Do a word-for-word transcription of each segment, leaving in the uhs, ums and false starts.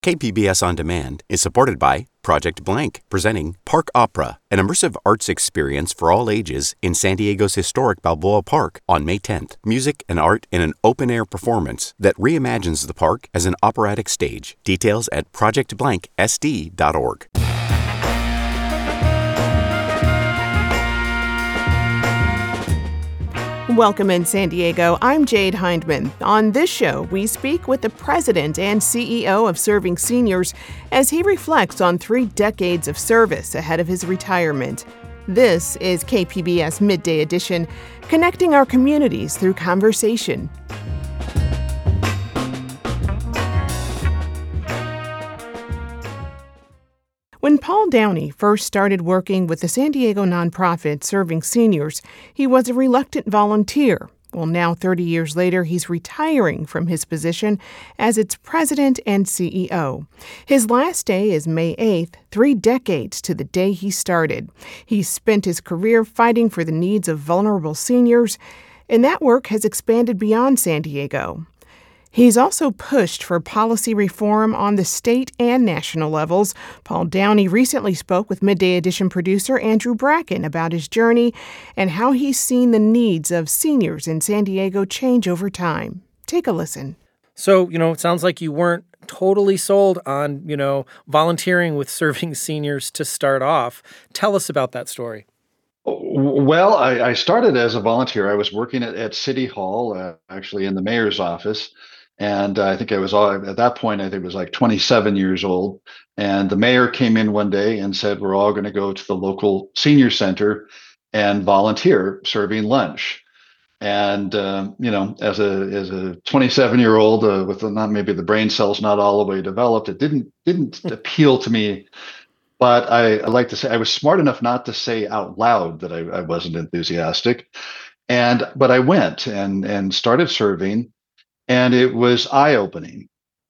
K P B S On Demand is supported by Project Blank, presenting Park Opera, an immersive arts experience for all ages in San Diego's historic Balboa Park on May tenth. Music and art in an open-air performance that reimagines the park as an operatic stage. Details at project blank s d dot org. Welcome in San Diego. I'm Jade Hindman. On this show, we speak with the president and C E O of Serving Seniors as he reflects on three decades of service ahead of his retirement. This is K P B S Midday Edition, connecting our communities through conversation. When Paul Downey first started working with the San Diego nonprofit Serving Seniors, he was a reluctant volunteer. Well, now, thirty years later, he's retiring from his position as its president and C E O. His last day is May eighth, three decades to the day he started. He spent his career fighting for the needs of vulnerable seniors, and that work has expanded beyond San Diego. He's also pushed for policy reform on the state and national levels. Paul Downey recently spoke with Midday Edition producer Andrew Bracken about his journey and how he's seen the needs of seniors in San Diego change over time. Take a listen. So, you know, it sounds like you weren't totally sold on, you know, volunteering with Serving Seniors to start off. Tell us about that story. Well, I, I started as a volunteer. I was working at, at City Hall, uh, actually in the mayor's office. And uh, I think I was all, at that point, I think it was like twenty-seven years old. And the mayor came in one day and said, we're all going to go to the local senior center and volunteer serving lunch. And, um, you know, as a as a twenty-seven year old uh, with not maybe the brain cells not all the way developed, it didn't didn't appeal to me. But I, I like to say I was smart enough not to say out loud that I, I wasn't enthusiastic. And but I went and and started serving. And it was eye-opening.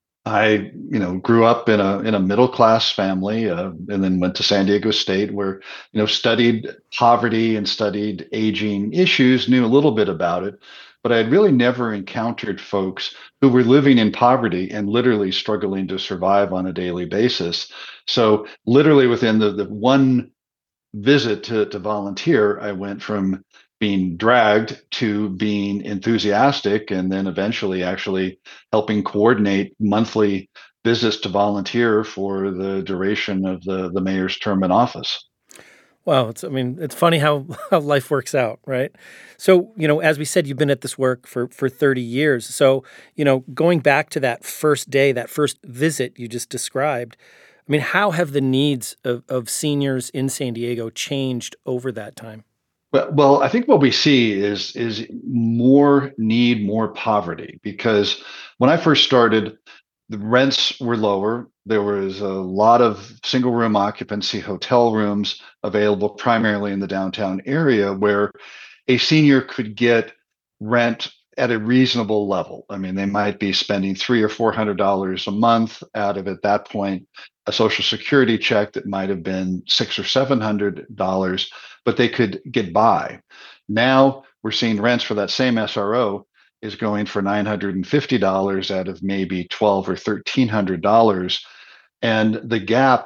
I, you know, grew up in a in a middle-class family, uh, and then went to San Diego State, where, you know, studied poverty and studied aging issues, knew a little bit about it, but I had really never encountered folks who were living in poverty and literally struggling to survive on a daily basis. So, literally within the the one visit to to volunteer, I went from being dragged to being enthusiastic, and then eventually actually helping coordinate monthly visits to volunteer for the duration of the, the mayor's term in office. Wow. It's, I mean, it's funny how, how life works out, right? So, you know, as we said, you've been at this work for, for thirty years. So, you know, going back to that first day, that first visit you just described, I mean, how have the needs of, of seniors in San Diego changed over that time? Well, well, I think what we see is is more need, more poverty, because when I first started, the rents were lower. There was a lot of single room occupancy hotel rooms available primarily in the downtown area, where a senior could get rent at a reasonable level. I mean, they might be spending three or four hundred dollars a month out of, at that point, a Social Security check that might have been six or seven hundred dollars, but they could get by. Now we're seeing rents for that same S R O is going for nine hundred fifty dollars out of maybe twelve or thirteen hundred dollars, and the gap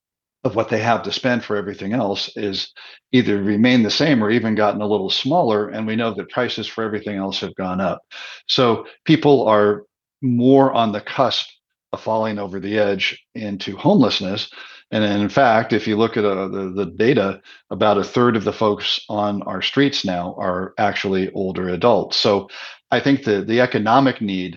of what they have to spend for everything else is either remained the same or even gotten a little smaller. And we know that prices for everything else have gone up. So people are more on the cusp of falling over the edge into homelessness. And in fact, if you look at uh, the, the data, about a third of the folks on our streets now are actually older adults. So I think the, the economic need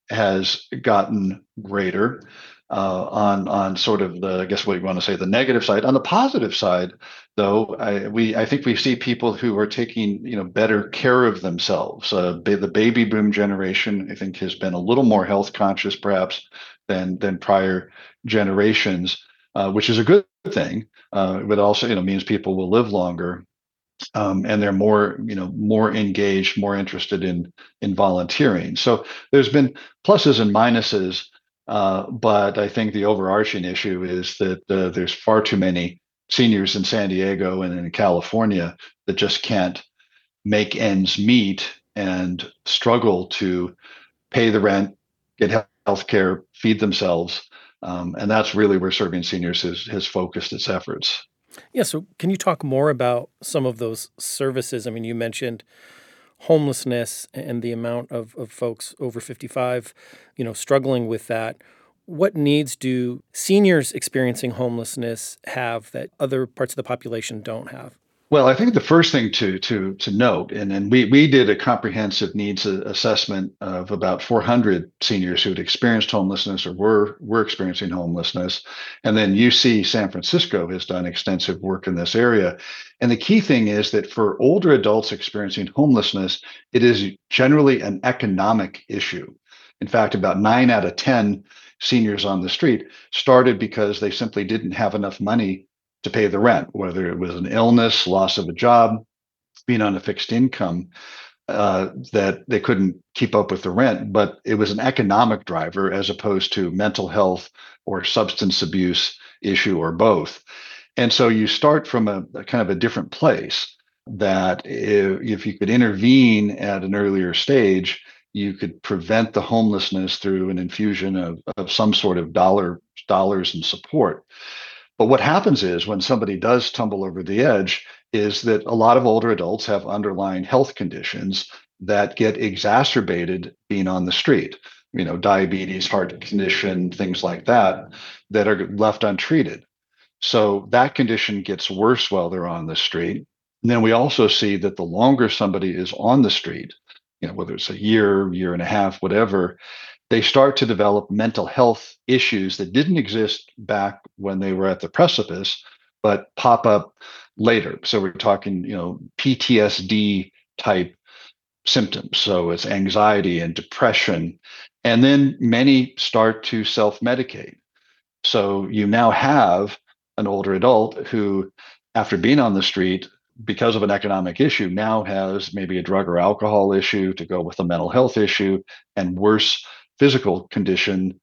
has gotten greater. Uh, on on sort of the, I guess what you want to say, the negative side. On the positive side, though, I, we I think we see people who are taking, you know, better care of themselves. Uh, ba- the baby boom generation, I think, has been a little more health conscious, perhaps, than than prior generations, uh, which is a good thing. Uh, but also, you know, means people will live longer. Um, and they're more, you know, more engaged, more interested in in volunteering. So there's been pluses and minuses. Uh, but I think the overarching issue is that uh, there's far too many seniors in San Diego and in California that just can't make ends meet and struggle to pay the rent, get health care, feed themselves, Um, and that's really where Serving Seniors has, has focused its efforts. Yeah. So can you talk more about some of those services? I mean, you mentioned homelessness and the amount of, of folks over fifty-five, you know, struggling with that. What needs do seniors experiencing homelessness have that other parts of the population don't have? Well, I think the first thing to to to note, and and we we did a comprehensive needs a- assessment of about four hundred seniors who had experienced homelessness or were were experiencing homelessness, and then U C San Francisco has done extensive work in this area. And the key thing is that for older adults experiencing homelessness, it is generally an economic issue. In fact, about nine out of ten seniors on the street started because they simply didn't have enough money to pay the rent, whether it was an illness, loss of a job, being on a fixed income, uh, that they couldn't keep up with the rent. But it was an economic driver as opposed to mental health or substance abuse issue or both. And so you start from a, a kind of a different place that if, if you could intervene at an earlier stage, you could prevent the homelessness through an infusion of, of some sort of dollar dollars and support. But what happens is when somebody does tumble over the edge, is that a lot of older adults have underlying health conditions that get exacerbated being on the street. You know, diabetes, heart condition, things like that, that are left untreated. So that condition gets worse while they're on the street. And then we also see that the longer somebody is on the street, you know, whether it's a year, year and a half, whatever, they start to develop mental health issues that didn't exist back when they were at the precipice, but pop up later. So we're talking, you know, P T S D type symptoms. So it's anxiety and depression. And then many start to self medicate. So you now have an older adult who, after being on the street, because of an economic issue, now has maybe a drug or alcohol issue to go with a mental health issue and worse physical condition.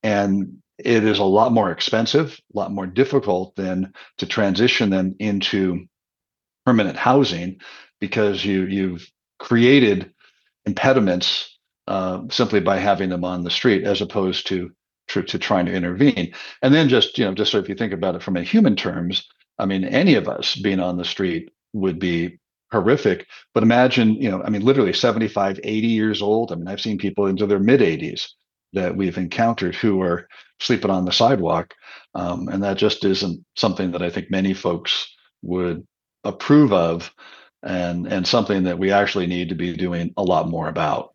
And it is a lot more expensive, a lot more difficult than to transition them into permanent housing because you you've created impediments uh, simply by having them on the street as opposed to, to to trying to intervene. And then just you know just so if you think about it from a human terms, I mean any of us being on the street would be horrific. But imagine, you know, I mean, literally seventy-five, eighty years old. I mean, I've seen people into their mid eighties that we've encountered who are sleeping on the sidewalk. Um, and that just isn't something that I think many folks would approve of and, and something that we actually need to be doing a lot more about.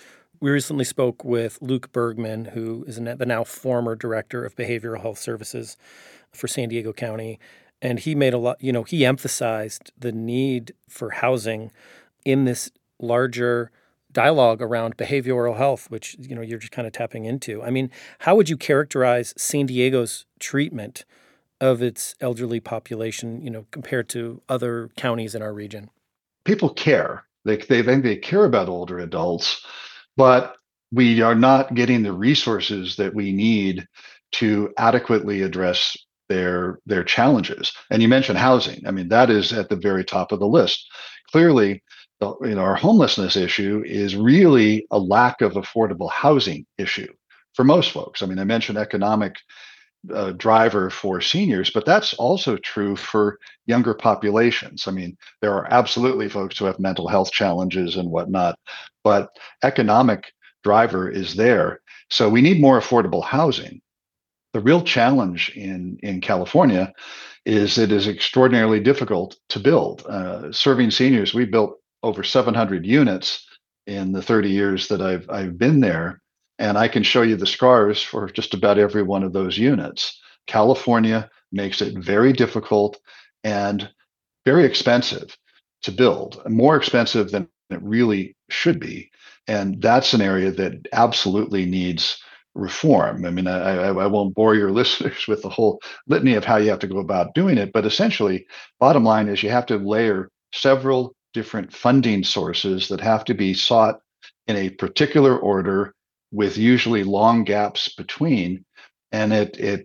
We recently spoke with Luke Bergman, who is the now former director of behavioral health services for San Diego County. And he made a lot, you know, he emphasized the need for housing in this larger dialogue around behavioral health, which, you know, you're just kind of tapping into. I mean, how would you characterize San Diego's treatment of its elderly population, you know, compared to other counties in our region? People care. They, they think they care about older adults, but we are not getting the resources that we need to adequately address their their challenges. And you mentioned housing. I mean, that is at the very top of the list. Clearly, the, you know, our homelessness issue is really a lack of affordable housing issue for most folks. I mean, I mentioned economic uh, driver for seniors, but that's also true for younger populations. I mean, there are absolutely folks who have mental health challenges and whatnot, but economic driver is there. So we need more affordable housing. The real challenge in, in California is it is extraordinarily difficult to build. Uh, serving seniors, we built over seven hundred units in the thirty years that I've I've been there, and I can show you the scars for just about every one of those units. California makes it very difficult and very expensive to build, more expensive than it really should be. And that's an area that absolutely needs reform. I mean, I, I, I won't bore your listeners with the whole litany of how you have to go about doing it, but essentially, bottom line is you have to layer several different funding sources that have to be sought in a particular order with usually long gaps between, and it it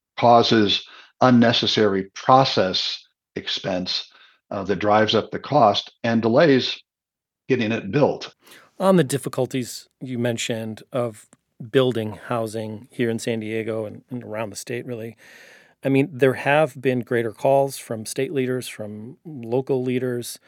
causes unnecessary process expense uh, that drives up the cost and delays getting it built. On the difficulties you mentioned of building housing here in San Diego and, and around the state, really. I mean, there have been greater calls from state leaders, from local leaders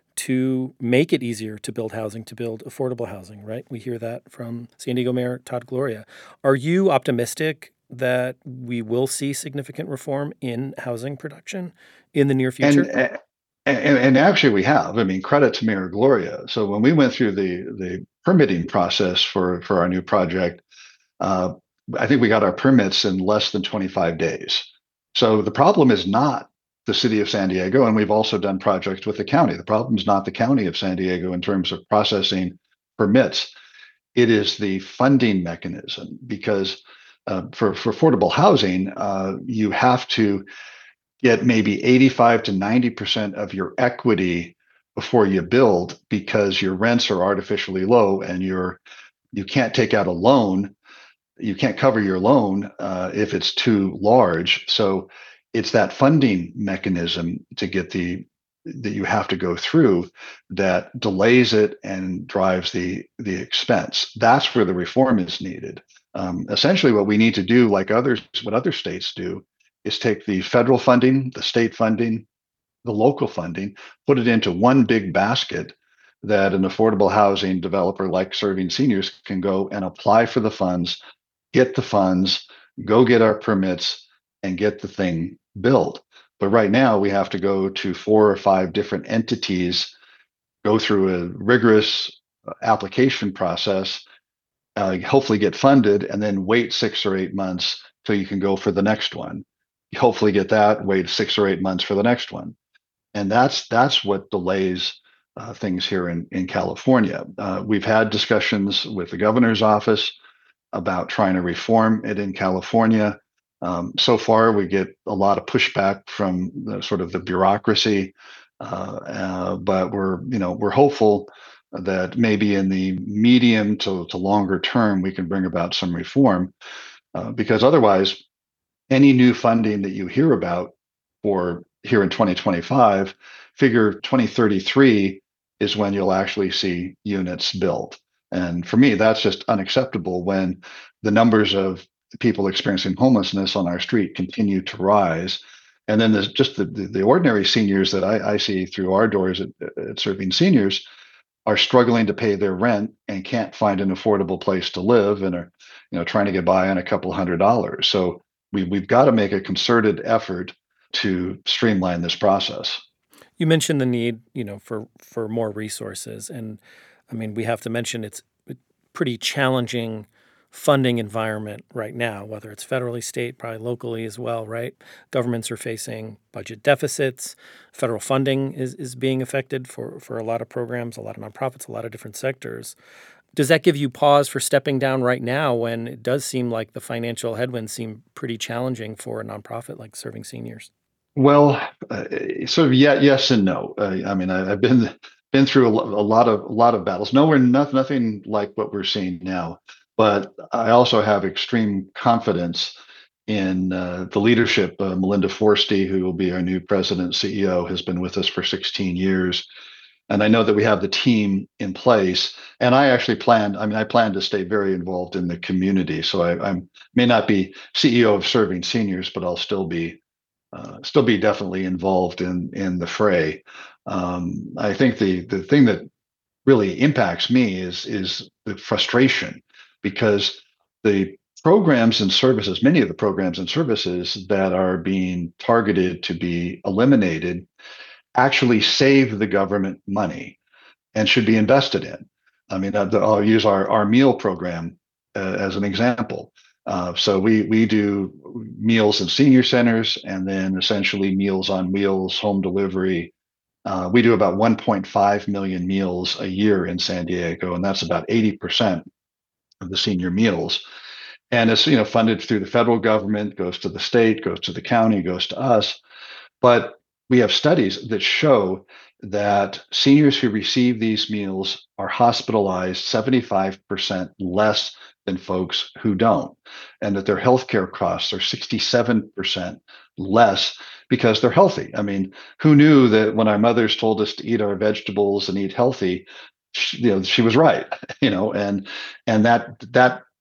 to make it easier to build housing, to build affordable housing, right? We hear that from San Diego Mayor Todd Gloria. Are you optimistic that we will see significant reform in housing production in the near future? And, and and actually we have. I mean, credit to Mayor Gloria. So when we went through the the permitting process for for our new project, uh, I think we got our permits in less than twenty-five days. So the problem is not the city of San Diego, and we've also done projects with the county. The problem is not the county of San Diego in terms of processing permits. It is the funding mechanism, because uh, for, for affordable housing, uh, you have to get maybe eighty-five to ninety percent of your equity before you build, because your rents are artificially low and you're you can't take out a loan. You can't cover your loan uh, if it's too large. So it's that funding mechanism to get the that you have to go through that delays it and drives the the expense. That's where the reform is needed. Um, essentially, what we need to do, like others, what other states do, is take the federal funding, the state funding, the local funding, put it into one big basket that an affordable housing developer like Serving Seniors can go and apply for the funds, get the funds, go get our permits, and get the thing built. But right now, we have to go to four or five different entities, go through a rigorous application process, uh, hopefully get funded, and then wait six or eight months till you can go for the next one. You hopefully get that, wait six or eight months for the next one. And that's that's what delays uh, things here in, in California. Uh, we've had discussions with the governor's office about trying to reform it in California. Um, so far, we get a lot of pushback from the, sort of the bureaucracy, uh, uh, but we're you know we're hopeful that maybe in the medium to, to longer term we can bring about some reform, uh, because otherwise, any new funding that you hear about for here in twenty twenty-five, figure twenty thirty-three is when you'll actually see units built. And for me, that's just unacceptable when the numbers of people experiencing homelessness on our street continue to rise. And then there's just the, the, the ordinary seniors that I, I see through our doors at, at Serving Seniors are struggling to pay their rent and can't find an affordable place to live, and are you know trying to get by on a couple hundred dollars. So we, we've got to make a concerted effort to streamline this process. You mentioned the need, you know, for, for more resources. And I mean, we have to mention it's a pretty challenging funding environment right now, whether it's federally, state, probably locally as well, right? Governments are facing budget deficits. Federal funding is, is being affected for, for a lot of programs, a lot of nonprofits, a lot of different sectors. Does that give you pause for stepping down right now when it does seem like the financial headwinds seem pretty challenging for a nonprofit like Serving Seniors? Well, uh, sort of yeah, yes and no. Uh, I mean, I, I've been been through a, lo- a lot of a lot of battles. Nowhere, not, nothing like what we're seeing now. But I also have extreme confidence in uh, the leadership. Uh, Melinda Forsty, who will be our new president and C E O, has been with us for sixteen years. And I know that we have the team in place. And I actually planned, I mean, I plan to stay very involved in the community. So I I'm, may not be C E O of Serving Seniors, but I'll still be uh, still be definitely involved in in the fray. Um, I think the the thing that really impacts me is is the frustration, because the programs and services, many of the programs and services that are being targeted to be eliminated, actually save the government money and should be invested in. I mean, I'll use our, our meal program uh, as an example. Uh, so we we do meals in senior centers, and then essentially Meals on Wheels, home delivery. Uh, we do about one point five million meals a year in San Diego, and that's about eighty percent of the senior meals. And it's you know funded through the federal government, goes to the state, goes to the county, goes to us. But we have studies that show that seniors who receive these meals are hospitalized seventy-five percent less than folks who don't, and that their healthcare costs are sixty-seven percent less because they're healthy. I mean, who knew that when our mothers told us to eat our vegetables and eat healthy, she, you know, she was right, you know, and and that that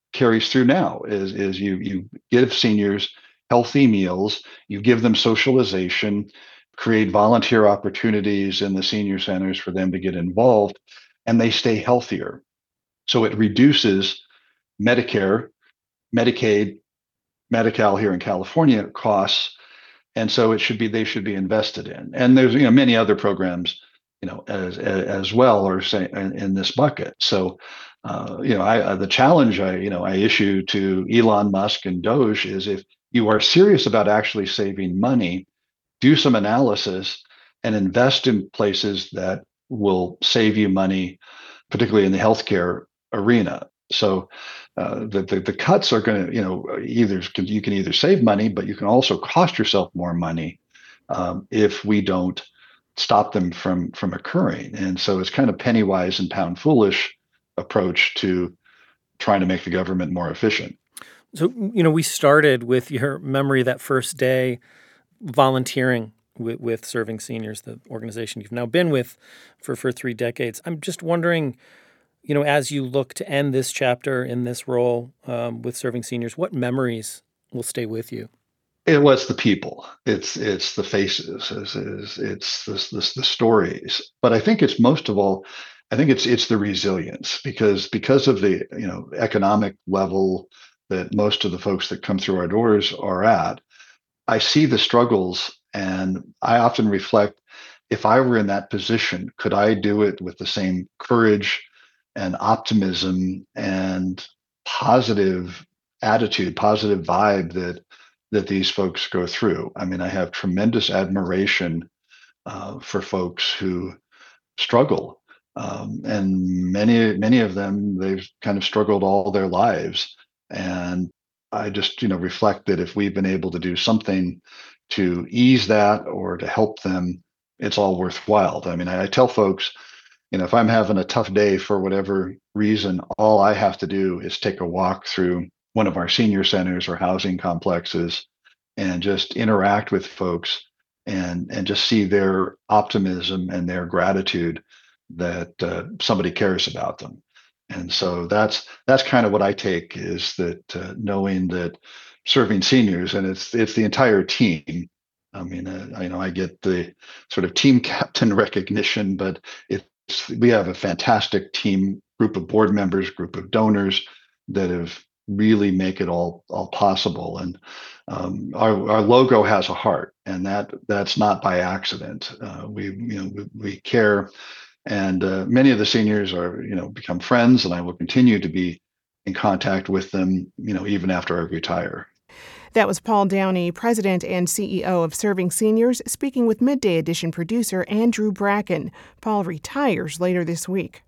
carries through now is, is you, you give seniors healthy meals, you give them socialization, create volunteer opportunities in the senior centers for them to get involved, and they stay healthier. So it reduces Medicare, Medicaid, Medi-Cal here in California costs, and so it should be they should be invested in. And there's you know many other programs, you know, as as well, or say in, in this bucket. So, uh, you know, I the challenge I you know I issue to Elon Musk and Doge is if you are serious about actually saving money, do some analysis and invest in places that will save you money, particularly in the healthcare arena. So uh, the, the the cuts are going to, you know, either you can either save money, but you can also cost yourself more money um, if we don't stop them from from occurring. And so it's kind of penny wise and pound foolish approach to trying to make the government more efficient. So, you know, we started with your memory that first day volunteering with, with Serving Seniors, the organization you've now been with for, for three decades. I'm just wondering, you know, as you look to end this chapter in this role um, with Serving Seniors, what memories will stay with you? It was the people. It's it's the faces. It's it's, it's the, the the stories. But I think it's most of all, I think it's it's the resilience because because of the you know economic level that most of the folks that come through our doors are at. I see the struggles, and I often reflect: if I were in that position, could I do it with the same courage and optimism and positive attitude, positive vibe that that these folks go through? I mean, I have tremendous admiration uh, for folks who struggle, um, and many many of them they've kind of struggled all their lives. And I just you know reflect that if we've been able to do something to ease that or to help them, it's all worthwhile. I mean, I, I tell folks, you know, if I'm having a tough day for whatever reason, all I have to do is take a walk through one of our senior centers or housing complexes and just interact with folks and and just see their optimism and their gratitude that uh, somebody cares about them. And so that's that's kind of what I take is that uh, knowing that Serving Seniors, and it's it's the entire team. I mean, uh, I know I get the sort of team captain recognition, but it's we have a fantastic team, group of board members, group of donors that have really make it all all possible. And um, our our logo has a heart, and that that's not by accident. Uh, we you know we, we care, and uh, many of the seniors are you know become friends, and I will continue to be in contact with them you know even after I retire. That was Paul Downey, President and C E O of Serving Seniors, speaking with Midday Edition producer Andrew Bracken. Paul retires later this week.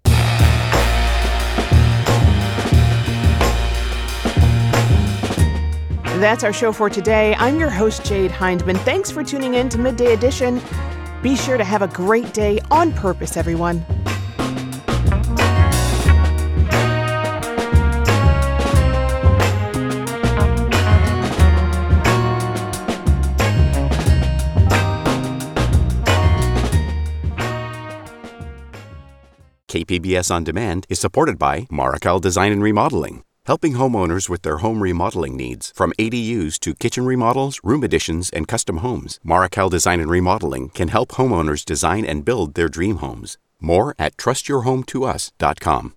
That's our show for today. I'm your host, Jade Hindman. Thanks for tuning in to Midday Edition. Be sure to have a great day on purpose, everyone. K P B S On Demand is supported by Marrokal Design and Remodeling, helping homeowners with their home remodeling needs. From A D Us to kitchen remodels, room additions, and custom homes, Marrokal Design and Remodeling can help homeowners design and build their dream homes. More at trust your home to us dot com.